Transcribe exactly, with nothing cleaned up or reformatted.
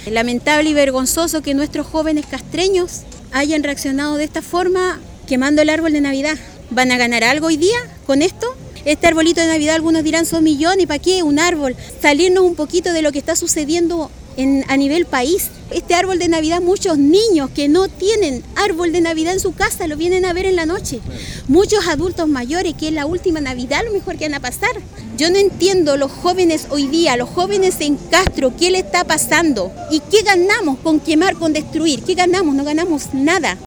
Lamentable y vergonzoso que nuestros jóvenes castreños hayan reaccionado de esta forma quemando el árbol de Navidad. ¿Van a ganar algo hoy día con esto? Este arbolito de Navidad, algunos dirán, son millones, ¿para qué? Un árbol. Salirnos un poquito de lo que está sucediendo en, a nivel país. Este árbol de Navidad, muchos niños que no tienen árbol de Navidad en su casa lo vienen a ver en la noche. Muchos adultos mayores que es la última Navidad a lo mejor que van a pasar. Yo no entiendo los jóvenes hoy día, los jóvenes en Castro, ¿qué le está pasando? ¿Y qué ganamos con quemar, con destruir? ¿Qué ganamos? No ganamos nada.